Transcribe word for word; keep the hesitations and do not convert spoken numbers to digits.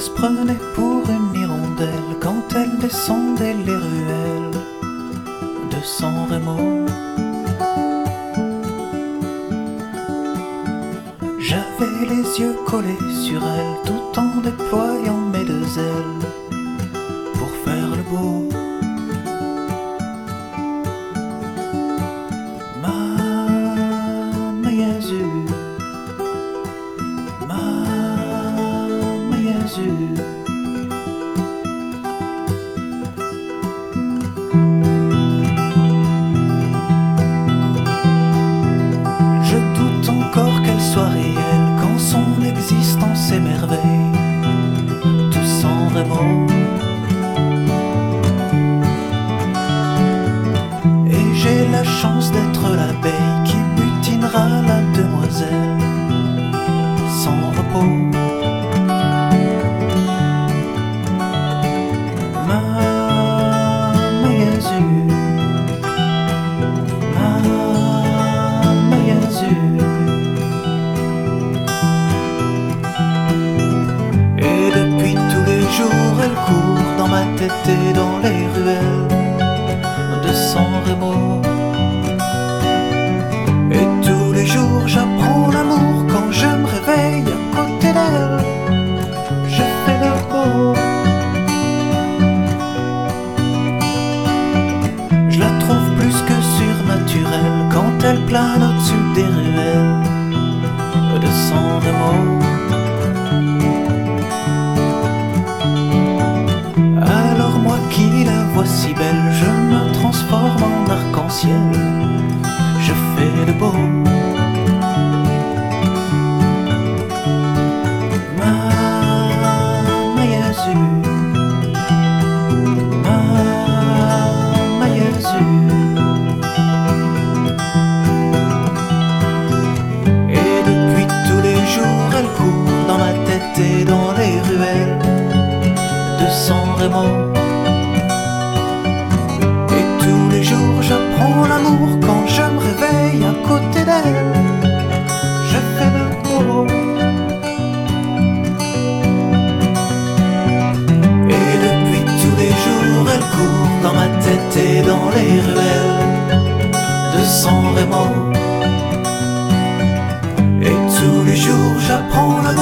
se prenait pour une hirondelle quand elle descendait les ruelles de San Remo. J'avais les yeux collés sur elle tout en déployant mes deux ailes pour faire le beau. Mamma Jésus, Mamma Jésus. Je doute encore qu'elle soit réelle quand son existence émerveille tout San Remo. Et j'ai la chance d'être l'abeille qui butinera la demoiselle sans repos. Mamma Jésus, Mamma Jésus. Et depuis tous les jours elle court dans ma tête et dans les ruelles de San Remo. Et tous les jours j'apprends l'amour quand je me réveille à côté d'elle. Je fais le beau. Je la trouve plus que surnaturelle quand elle plane au-dessus des ruelles de San Remo. Alors moi qui la vois si belle, je me transforme en arc-en-ciel. Je fais le beau. Mamma Jésus, Mamma Jésus. Et depuis tous les jours elle court dans ma tête et dans les ruelles de San Remo. Et tous les jours j'apprends l'amour quand je me réveille à côté d'elle. Je fais le beau. Et depuis tous les jours elle court dans ma tête et dans les ruelles de San Remo. Et tous les jours j'apprends l'amour